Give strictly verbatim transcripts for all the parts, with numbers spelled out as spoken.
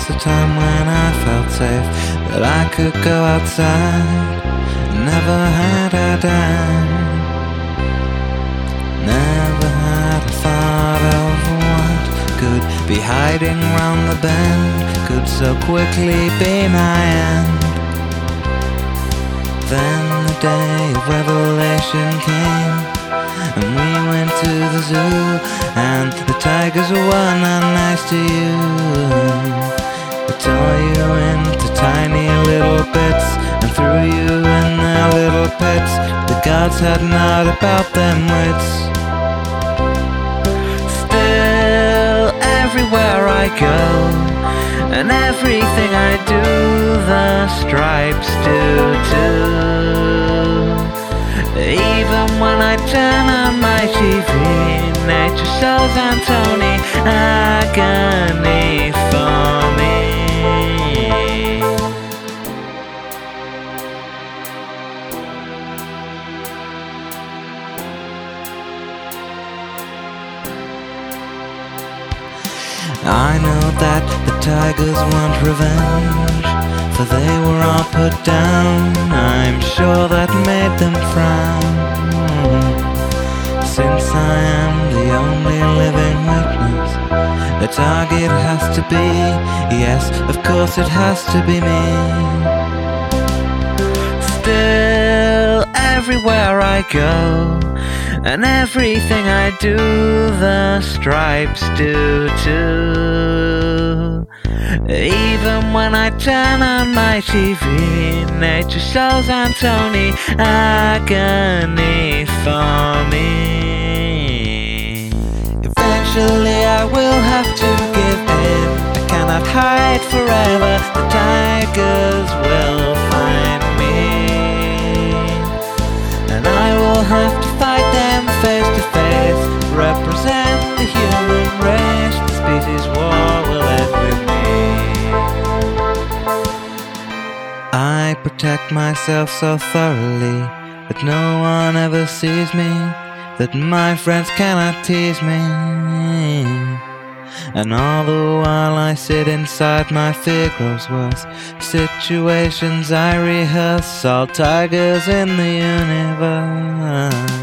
once a time when I felt safe, that I could go outside. Never had I died. Never had I thought of what could be hiding round the bend, could so quickly be my end. Then the day of revelation came, and we went to the zoo, and the tigers were not nice to you. They tore you into tiny little bits and threw you in their little pits. The gods had not about them wits. Still, everywhere I go, and everything I do, the stripes do too. Even when I turn on my T V, nature shows Antony agony for me. I know that the tigers want revenge, for they were all put down. I'm sure that made them frown. Since I am the only living witness, the target has to be, yes, of course it has to be me. Still, everywhere I go, and everything I do, the stripes do too. Even when I turn on my T V, nature shows Antony agony for me. Eventually I will have to give in. I cannot hide forever. The tigers will find me, and I will have to fight them face to face. Represent the human race. The species war will end with me. I protect myself so thoroughly that no one ever sees me, that my friends cannot tease me. And all the while I sit inside, my fear grows worse. Situations I rehearse, all tigers in the universe.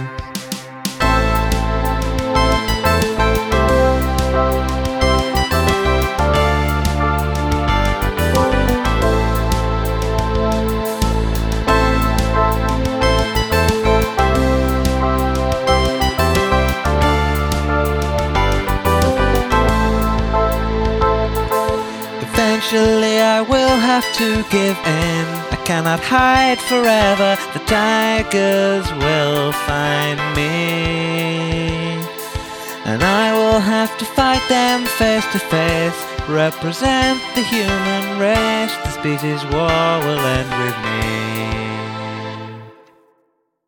Eventually I will have to give in. I cannot hide forever. The tigers will find me, and I will have to fight them face to face. Represent the human race. The species war will end with me.